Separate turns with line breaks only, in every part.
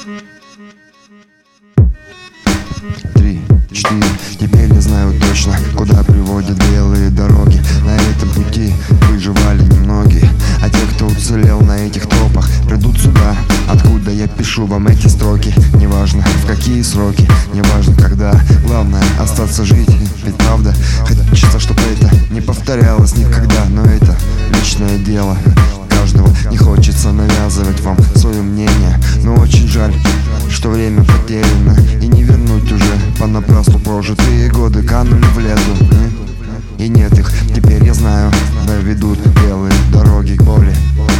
3, 4. Теперь я знаю точно, куда приводят белые дороги. На этом пути выживали немногие, а те, кто уцелел на этих тропах, придут сюда, откуда я пишу вам эти строки. Неважно в какие сроки, неважно когда, главное остаться жить. Ведь правда, хочется, чтобы это не повторялось никогда. Но это личное дело каждого, не хочется навязывать вам свое мнение. Но очень жаль, что время потеряно, и не вернуть уже понапрасну прожитые годы канули в лету. И нет их, теперь я знаю, да ведут белые дороги к боли,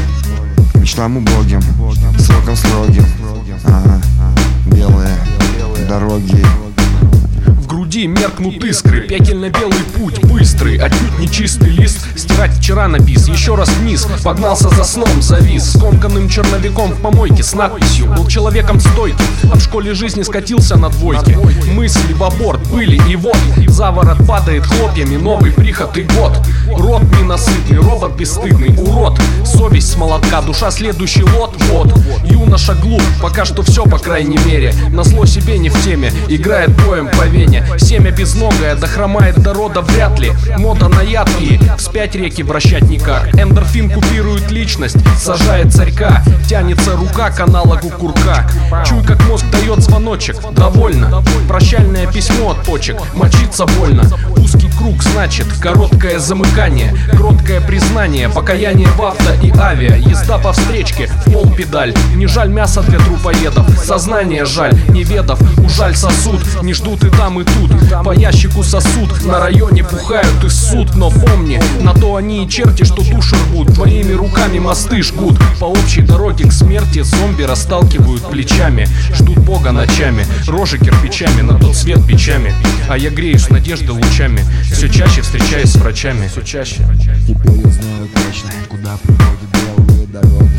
мечтам убогим, сроком строгим. Ага, белые дороги.
В груди меркнут искры, пекельно-белый путь, быстрый, отнюдь не чистый лист. Стирать вчера напис, еще раз вниз, погнался за сном, завис скомканным черновиком в помойке с надписью: был человеком стойким, а в школе жизни скатился на двойке. Мысли в аборт были, и вот заворот падает хлопьями, новый приход и год. Рот ненасытный, робот бесстыдный, урод, совесть с молотка, душа следующий лот. Вот, юноша глуп, пока что все по крайней мере, назло себе не в теме, играет боем по вене. Семя безногое, дохромает до рода вряд ли. Мода на ядкие, вспять реки вращать никак. Эндорфин купирует личность, сажает царька. Тянется рука к аналогу курка. Чуй, как мозг дает звоночек, довольно. Прощальное письмо от почек, мочиться больно. Узкий круг значит короткое замыкание, кроткое признание, покаяние в авто и авиа. Езда по встречке, в пол педаль. Не жаль мяса для трупоедов, сознание жаль, не ведав, ужаль сосуд. Не ждут и там, и тут, по ящику сосуд. На районе пухают и суд, но помни, на то они и черти, что души рвут. Твоими руками мосты жгут, по общей дороге к смерти зомби расталкивают плечами. Ждут Бога ночами, рожи кирпичами, на тот свет печами. А я греюсь надежды лучами, все чаще встречаюсь с врачами, все чаще.
Теперь я знаю точно, куда приводят белые дороги.